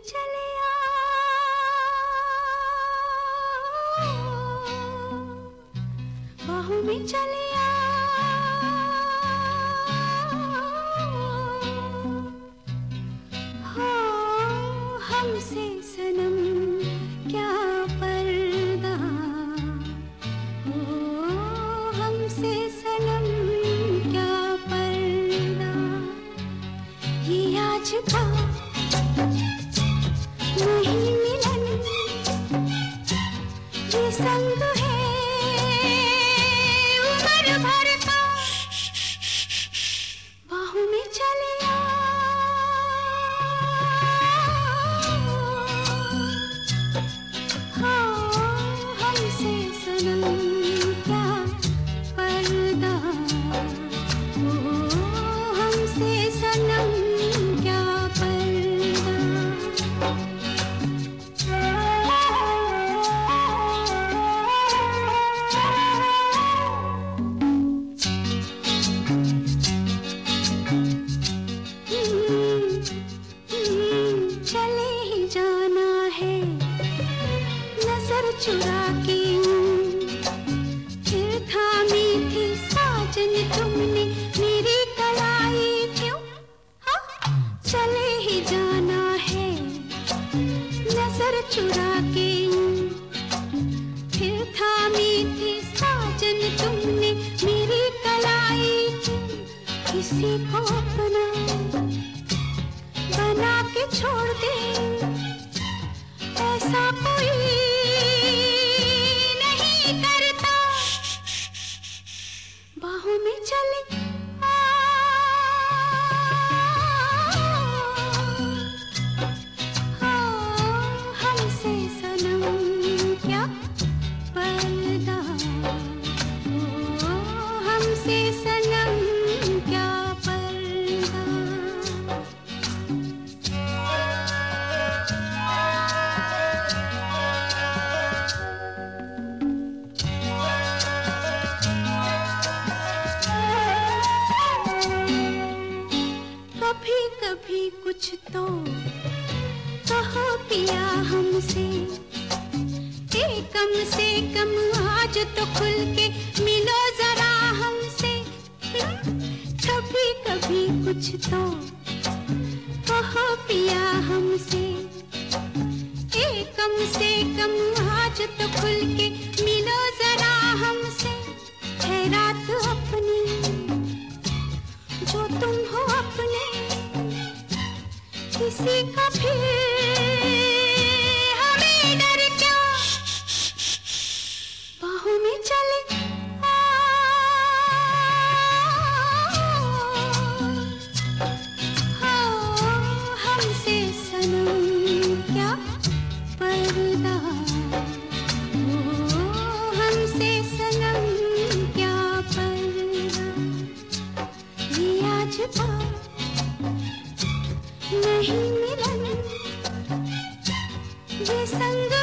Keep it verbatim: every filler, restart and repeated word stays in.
चले आओ, बाहों में चले आओ, हो हमसे सनम क्या पर्दा, हो हमसे सनम क्या पर्दा, ये आज का नहीं मिलन, ये संग है उम्र भर का, बाहों में चले आओ, हमसे सनम क्या पर्दा, हो हमसे सनम क्या पर्दा। चले ही जाना है नजर चुरा के, फिर थामी थी साजन तुमने मेरी कलाई क्यों, हाँ? चले ही जाना है नजर चुरा के, फिर थामी थी साजन तुमने मेरी कलाई क्यों, किसी को अपना बना के छोड़ दे, ऐसा कोई नहीं करता, बाहों में चले आओ, हमसे सनम क्या पर्दा, हो हमसे सनम क्या पर्दा। कभी कभी कुछ तो कहो पिया हमसे, ए कम से कम आज तो खुल के मिलो जरा हमसे, कभी कभी कुछ तो कहो पिया हमसे, ए कम से कम आज तो खुल के मिलो जरा हमसे, है रात अपनी जो तुम हो अपने, किसी का फिर हमें डर क्या, बाहों में चले आओ, हमसे सनम क्या पर्दा, हो हमसे सनम क्या पर्दा, ये आज का नहीं मिलन, ये संग